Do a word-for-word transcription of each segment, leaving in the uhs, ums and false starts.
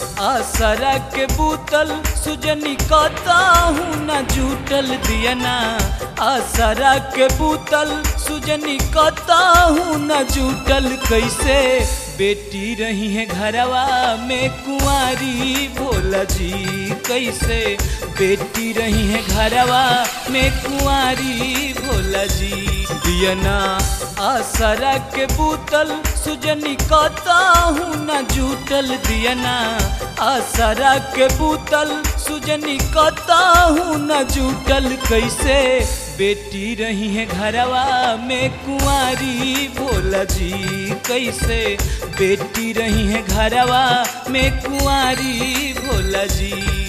आसरा के बूतल सुजनी कताहू न जूटल दियना आसरा के बूतल सुजनी कताहू न जूटल कैसे बेटी रही है घरवा में कुंवारी भोला जी कैसे बेटी रही है घरवा में कुंवारी भोला जी दियना आसरा के बूतल सुजनी कताहू न जूटल दियना आसरा के बूतल सुजनी कताहू न जूटल कैसे बेटी रही है घरवा में कुंवारी भोला जी कैसे बेटी रही है घरवा में कुंवारी भोला जी।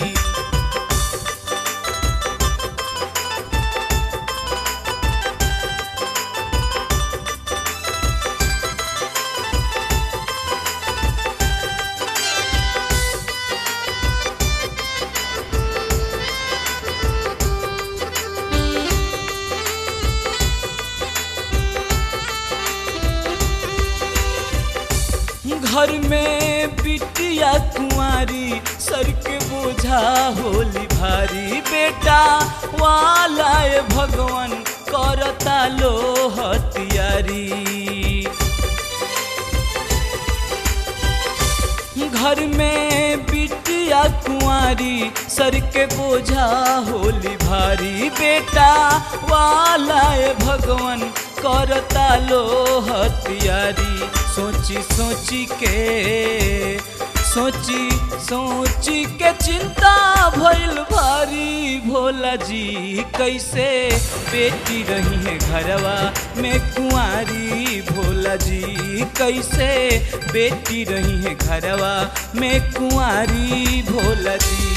घर में बिटिया कुंवारी सर के बोझा होली भारी बेटा वाला भगवान करता लो हथियारी घर में बिटिया कुंवारी सर के बोझा होली भारी बेटा वाला भगवान करता लो हथियारी सोची सोची के सोची सोची के चिंता भइल भारी भोला जी कैसे बेटी रही है घरवा में कुंवारी भोला जी कैसे बेटी रही है घरवा में कुंवारी भोला जी।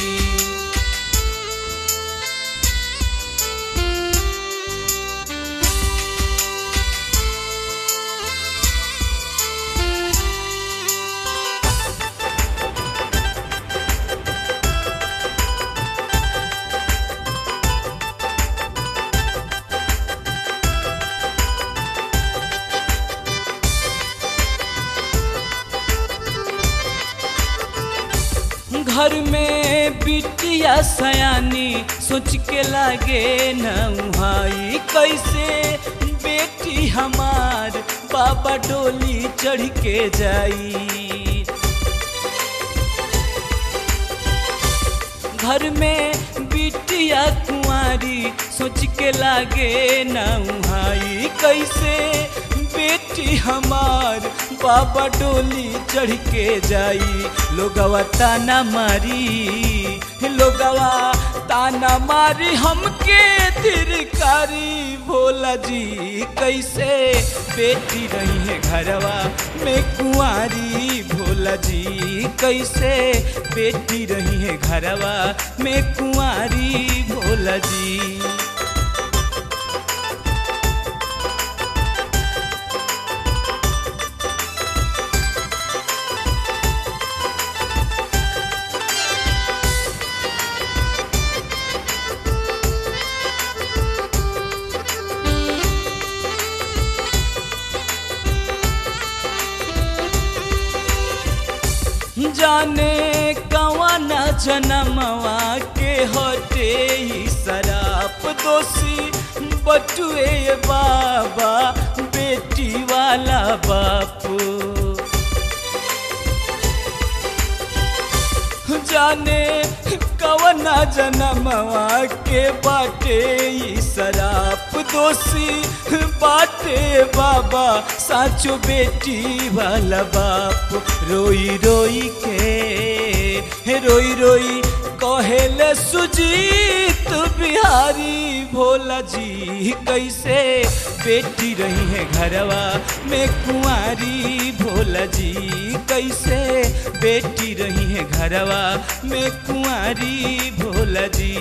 घर में बिटिया सयानी सोच के लागे नौहाई कैसे बेटी हमार बाबा डोली चढ़ के जाई घर में बिटिया कुंवारी सोच के लागे नौहाई कैसे बेटी हमार बाबा डोली चढ़ के जाई लोगवा ताना मारी लोगवा ताना मारी हमके तिरकारी भोला जी कैसे बेटी रही है घरवा में कुंवारी भोला जी कैसे बेटी रही है घरवा में कुंवारी भोला जी। जाने कवाना जनमवा के हटे ही शराप दोषी बटुए बाबा बेटी वाला बापू जाने कवना जनमवा के बाटे ही शराप दोषी बाटे बाबा साचो बेटी वाला बाप रोई रोई के रोई रोई कहेले सुजीत बिहारी भोला जी कैसे बेटी रही है घरवा में कुंवारी भोला जी कैसे बेटी रही है घरवा में कुंवारी भोला जी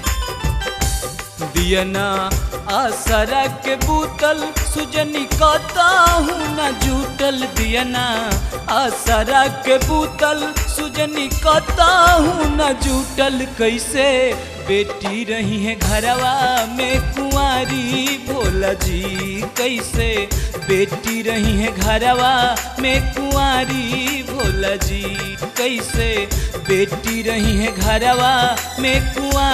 दियना आसरा के बूतल सुजनी कताहू न जूटल दियना आसरा के बूतल सुजनी कताहू न जूटल कैसे बेटी रही है घरवा में कुंवारी भोला जी कैसे बेटी रही है घरवा में कुंवारी भोला जी कैसे बेटी रही है घरवा में कुंवारी